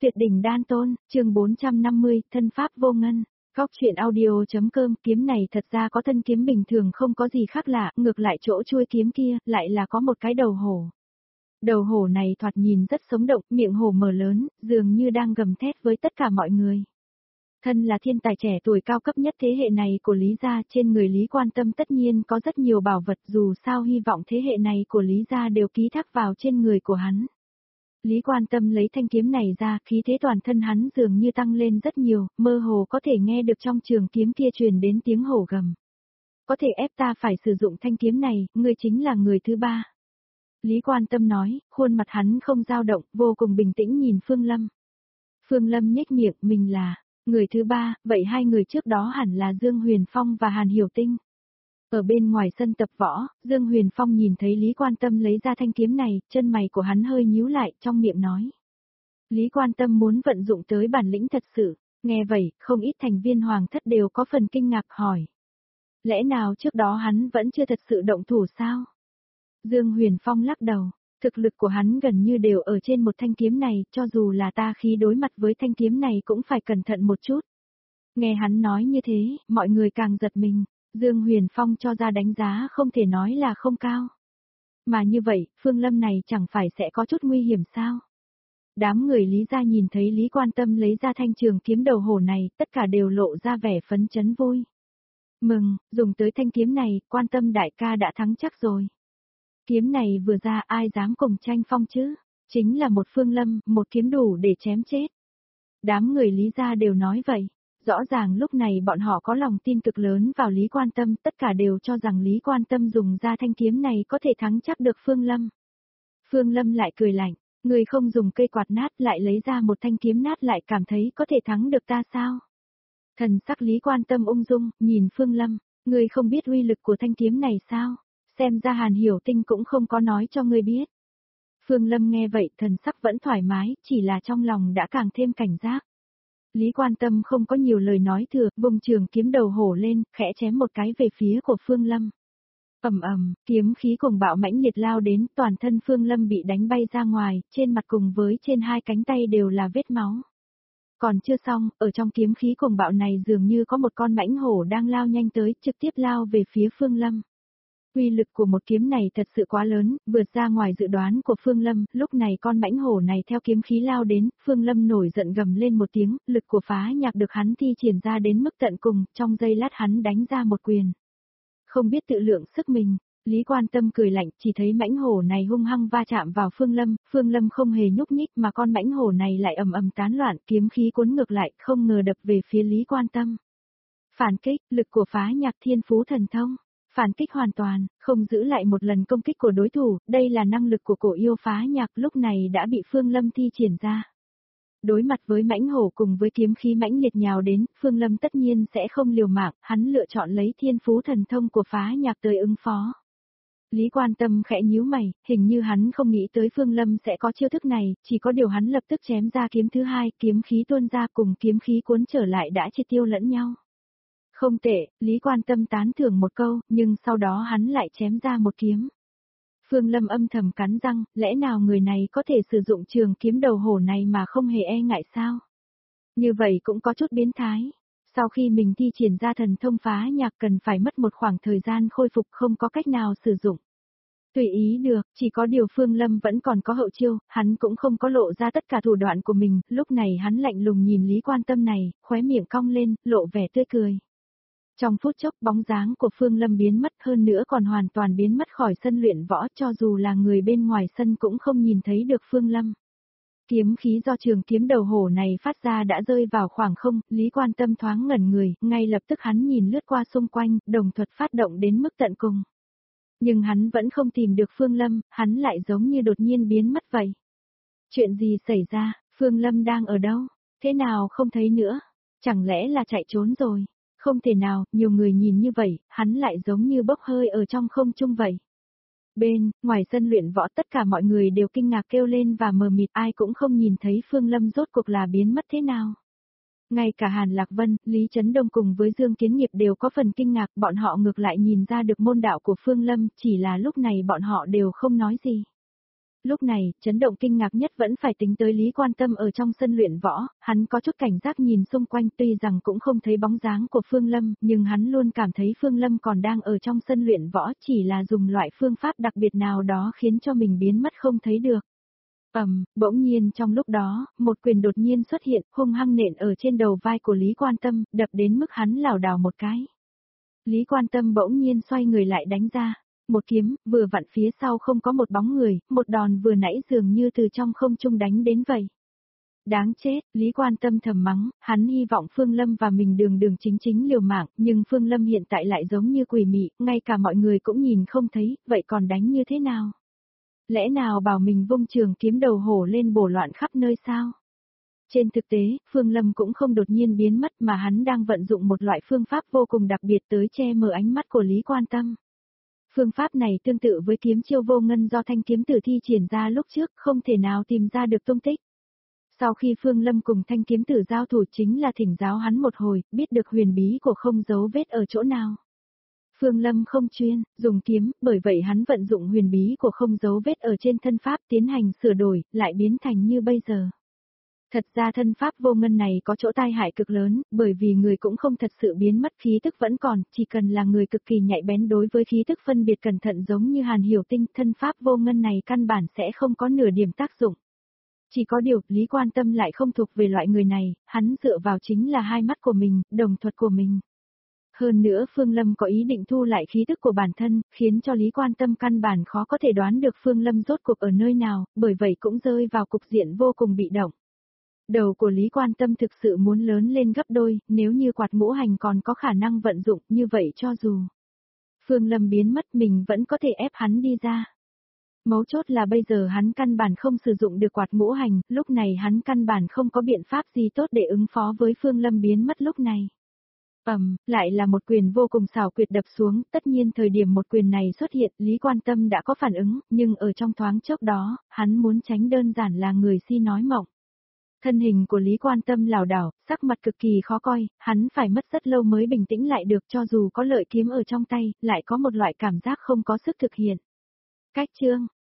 Tuyệt đỉnh đan tôn, chương 450, thân pháp vô ngân. Góc chuyện audio.com. Kiếm này thật ra có thân kiếm bình thường không có gì khác lạ, ngược lại chỗ chuôi kiếm kia, lại là có một cái đầu hổ. Đầu hổ này thoạt nhìn rất sống động, miệng hổ mở lớn, dường như đang gầm thét với tất cả mọi người. Thân là thiên tài trẻ tuổi cao cấp nhất thế hệ này của Lý gia, trên người Lý Quan Tâm tất nhiên có rất nhiều bảo vật, dù sao hy vọng thế hệ này của Lý gia đều ký thác vào trên người của hắn. Lý Quan Tâm lấy thanh kiếm này ra, khí thế toàn thân hắn dường như tăng lên rất nhiều, mơ hồ có thể nghe được trong trường kiếm kia truyền đến tiếng hổ gầm. Có thể ép ta phải sử dụng thanh kiếm này, ngươi chính là người thứ ba. Lý Quan Tâm nói, khuôn mặt hắn không dao động, vô cùng bình tĩnh nhìn Phương Lâm. Phương Lâm nhếch miệng, mình là người thứ ba, vậy hai người trước đó hẳn là Dương Huyền Phong và Hàn Hiểu Tinh. Ở bên ngoài sân tập võ, Dương Huyền Phong nhìn thấy Lý Quan Tâm lấy ra thanh kiếm này, chân mày của hắn hơi nhíu lại, trong miệng nói. Lý Quan Tâm muốn vận dụng tới bản lĩnh thật sự, nghe vậy, không ít thành viên hoàng thất đều có phần kinh ngạc hỏi. Lẽ nào trước đó hắn vẫn chưa thật sự động thủ sao? Dương Huyền Phong lắc đầu, thực lực của hắn gần như đều ở trên một thanh kiếm này, cho dù là ta khi đối mặt với thanh kiếm này cũng phải cẩn thận một chút. Nghe hắn nói như thế, mọi người càng giật mình. Dương Huyền Phong cho ra đánh giá không thể nói là không cao. Mà như vậy, Phương Lâm này chẳng phải sẽ có chút nguy hiểm sao? Đám người Lý gia nhìn thấy Lý Quan Tâm lấy ra thanh trường kiếm đầu hổ này, tất cả đều lộ ra vẻ phấn chấn vui. Mừng, dùng tới thanh kiếm này, Quan Tâm đại ca đã thắng chắc rồi. Kiếm này vừa ra ai dám cùng tranh phong chứ? Chính là một Phương Lâm, một kiếm đủ để chém chết. Đám người Lý gia đều nói vậy. Rõ ràng lúc này bọn họ có lòng tin cực lớn vào Lý Quan Tâm, tất cả đều cho rằng Lý Quan Tâm dùng ra thanh kiếm này có thể thắng chắc được Phương Lâm. Phương Lâm lại cười lạnh, người không dùng cây quạt nát lại lấy ra một thanh kiếm nát lại cảm thấy có thể thắng được ta sao? Thần sắc Lý Quan Tâm ung dung, nhìn Phương Lâm, người không biết uy lực của thanh kiếm này sao? Xem ra Hàn Hiểu Tinh cũng không có nói cho người biết. Phương Lâm nghe vậy thần sắc vẫn thoải mái, chỉ là trong lòng đã càng thêm cảnh giác. Lý Quan Tâm không có nhiều lời nói thừa, vùng trường kiếm đầu hổ lên, khẽ chém một cái về phía của Phương Lâm. Ầm ầm, kiếm khí cuồng bạo mãnh liệt lao đến, toàn thân Phương Lâm bị đánh bay ra ngoài, trên mặt cùng với trên hai cánh tay đều là vết máu. Còn chưa xong, ở trong kiếm khí cuồng bạo này dường như có một con mãnh hổ đang lao nhanh tới, trực tiếp lao về phía Phương Lâm. Uy lực của một kiếm này thật sự quá lớn, vượt ra ngoài dự đoán của Phương Lâm, lúc này con mãnh hổ này theo kiếm khí lao đến, Phương Lâm nổi giận gầm lên một tiếng, lực của phá nhạc được hắn thi triển ra đến mức tận cùng, trong giây lát hắn đánh ra một quyền. Không biết tự lượng sức mình, Lý Quan Tâm cười lạnh, chỉ thấy mãnh hổ này hung hăng va chạm vào Phương Lâm không hề nhúc nhích mà con mãnh hổ này lại ầm ầm tán loạn, kiếm khí cuốn ngược lại, không ngờ đập về phía Lý Quan Tâm. Phản kích, lực của phá nhạc thiên phú thần thông. Phản kích hoàn toàn, không giữ lại một lần công kích của đối thủ, đây là năng lực của cổ yêu phá nhạc lúc này đã bị Phương Lâm thi triển ra. Đối mặt với mãnh hổ cùng với kiếm khí mãnh liệt nhào đến, Phương Lâm tất nhiên sẽ không liều mạng, hắn lựa chọn lấy thiên phú thần thông của phá nhạc tới ứng phó. Lý Quan Tâm khẽ nhíu mày, hình như hắn không nghĩ tới Phương Lâm sẽ có chiêu thức này, chỉ có điều hắn lập tức chém ra kiếm thứ hai, kiếm khí tuôn ra cùng kiếm khí cuốn trở lại đã triệt tiêu lẫn nhau. Không tệ, Lý Quan Tâm tán thưởng một câu, nhưng sau đó hắn lại chém ra một kiếm. Phương Lâm âm thầm cắn răng, lẽ nào người này có thể sử dụng trường kiếm đầu hổ này mà không hề e ngại sao? Như vậy cũng có chút biến thái. Sau khi mình thi triển ra thần thông phá nhạc cần phải mất một khoảng thời gian khôi phục không có cách nào sử dụng. Tùy ý được, chỉ có điều Phương Lâm vẫn còn có hậu chiêu, hắn cũng không có lộ ra tất cả thủ đoạn của mình, lúc này hắn lạnh lùng nhìn Lý Quan Tâm này, khóe miệng cong lên, lộ vẻ tươi cười. Trong phút chốc bóng dáng của Phương Lâm biến mất hơn nữa còn hoàn toàn biến mất khỏi sân luyện võ cho dù là người bên ngoài sân cũng không nhìn thấy được Phương Lâm. Kiếm khí do trường kiếm đầu hổ này phát ra đã rơi vào khoảng không, Lý Quan Tâm thoáng ngẩn người, ngay lập tức hắn nhìn lướt qua xung quanh, đồng thuật phát động đến mức tận cùng. Nhưng hắn vẫn không tìm được Phương Lâm, hắn lại giống như đột nhiên biến mất vậy. Chuyện gì xảy ra, Phương Lâm đang ở đâu, thế nào không thấy nữa, chẳng lẽ là chạy trốn rồi? Không thể nào, nhiều người nhìn như vậy, hắn lại giống như bốc hơi ở trong không trung vậy. Ngoài sân luyện võ tất cả mọi người đều kinh ngạc kêu lên và mờ mịt, ai cũng không nhìn thấy Phương Lâm rốt cuộc là biến mất thế nào. Ngay cả Hàn Lạc Vân, Lý Chấn Đông cùng với Dương Kiến Nghiệp đều có phần kinh ngạc, bọn họ ngược lại nhìn ra được môn đạo của Phương Lâm, chỉ là lúc này bọn họ đều không nói gì. Lúc này, chấn động kinh ngạc nhất vẫn phải tính tới Lý Quan Tâm ở trong sân luyện võ, hắn có chút cảnh giác nhìn xung quanh tuy rằng cũng không thấy bóng dáng của Phương Lâm, nhưng hắn luôn cảm thấy Phương Lâm còn đang ở trong sân luyện võ chỉ là dùng loại phương pháp đặc biệt nào đó khiến cho mình biến mất không thấy được. Bỗng nhiên trong lúc đó, một quyền đột nhiên xuất hiện, hung hăng nện ở trên đầu vai của Lý Quan Tâm, đập đến mức hắn lảo đảo một cái. Lý Quan Tâm bỗng nhiên xoay người lại đánh ra. Một kiếm, vừa vặn phía sau không có một bóng người, một đòn vừa nãy dường như từ trong không trung đánh đến vậy. Đáng chết, Lý Quan Tâm thầm mắng, hắn hy vọng Phương Lâm và mình đường đường chính chính liều mạng, nhưng Phương Lâm hiện tại lại giống như quỷ mị, ngay cả mọi người cũng nhìn không thấy, vậy còn đánh như thế nào? Lẽ nào bảo mình vung trường kiếm đầu hổ lên bổ loạn khắp nơi sao? Trên thực tế, Phương Lâm cũng không đột nhiên biến mất mà hắn đang vận dụng một loại phương pháp vô cùng đặc biệt tới che mờ ánh mắt của Lý Quan Tâm. Phương pháp này tương tự với kiếm chiêu vô ngân do Thanh kiếm tử thi triển ra lúc trước, không thể nào tìm ra được tung tích. Sau khi Phương Lâm cùng Thanh kiếm tử giao thủ chính là thỉnh giáo hắn một hồi, biết được huyền bí của không dấu vết ở chỗ nào. Phương Lâm không chuyên, dùng kiếm, bởi vậy hắn vận dụng huyền bí của không dấu vết ở trên thân pháp tiến hành sửa đổi, lại biến thành như bây giờ. Thật ra thân pháp vô ngân này có chỗ tai hại cực lớn, bởi vì người cũng không thật sự biến mất khí tức vẫn còn, chỉ cần là người cực kỳ nhạy bén đối với khí tức phân biệt cẩn thận giống như Hàn Hiểu Tinh, thân pháp vô ngân này căn bản sẽ không có nửa điểm tác dụng. Chỉ có điều, Lý Quan Tâm lại không thuộc về loại người này, hắn dựa vào chính là hai mắt của mình, đồng thuật của mình. Hơn nữa Phương Lâm có ý định thu lại khí tức của bản thân, khiến cho Lý Quan Tâm căn bản khó có thể đoán được Phương Lâm rốt cuộc ở nơi nào, bởi vậy cũng rơi vào cục diện vô cùng bị động. Đầu của Lý Quan Tâm thực sự muốn lớn lên gấp đôi, nếu như quạt ngũ hành còn có khả năng vận dụng như vậy cho dù Phương Lâm biến mất mình vẫn có thể ép hắn đi ra. Mấu chốt là bây giờ hắn căn bản không sử dụng được quạt ngũ hành, lúc này hắn căn bản không có biện pháp gì tốt để ứng phó với Phương Lâm biến mất lúc này. Lại là một quyền vô cùng xảo quyệt đập xuống, tất nhiên thời điểm một quyền này xuất hiện, Lý Quan Tâm đã có phản ứng, nhưng ở trong thoáng chốc đó, hắn muốn tránh đơn giản là người si nói mộng. Thân hình của Lý Quan Tâm lảo đảo, sắc mặt cực kỳ khó coi, hắn phải mất rất lâu mới bình tĩnh lại được cho dù có lợi kiếm ở trong tay, lại có một loại cảm giác không có sức thực hiện. Cách chương